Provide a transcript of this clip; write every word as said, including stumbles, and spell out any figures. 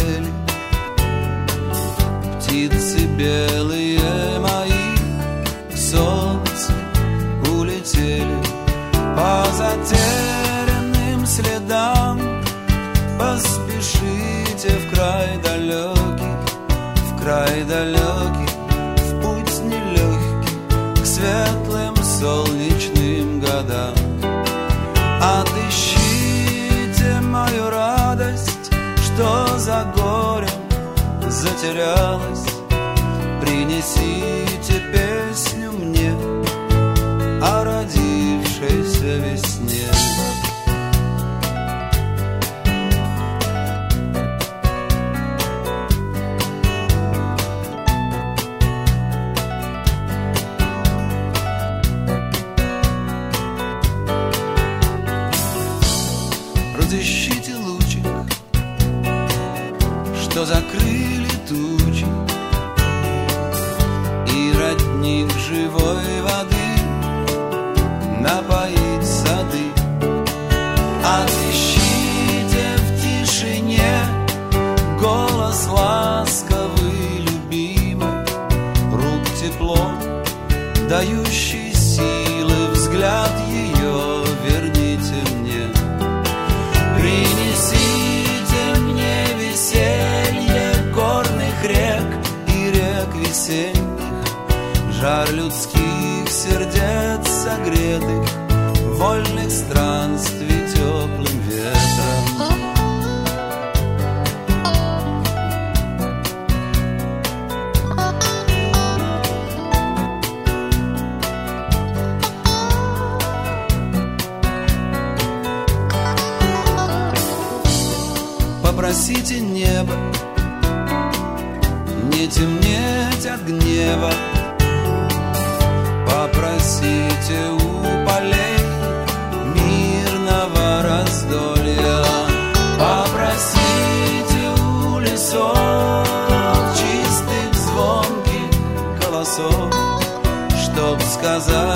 улетели, птицы белые мои к солнцу улетели. По затерянным следам поспешите в край далекий, в край далекий, в путь нелегкий к светлым солнечным годам. Отыщите мою радость, что за горем затерялась. Принесите песню мне о родившейся весне. Разыщите лучик, что закрыли тучи, и родник живой воды напоить сады. Отыщите в тишине голос ласковый, любимый, рук тепло, дающий силы, взгляд ее верните мне. Принесите мне веселье горных рек и рек весенних, жар людских сердец согретых, вольных странствий теплым ветром. Попросите небо не темнеть от гнева, попросите у полей мирного раздолья, попросите у лесов чистых звонких голосов, чтоб сказать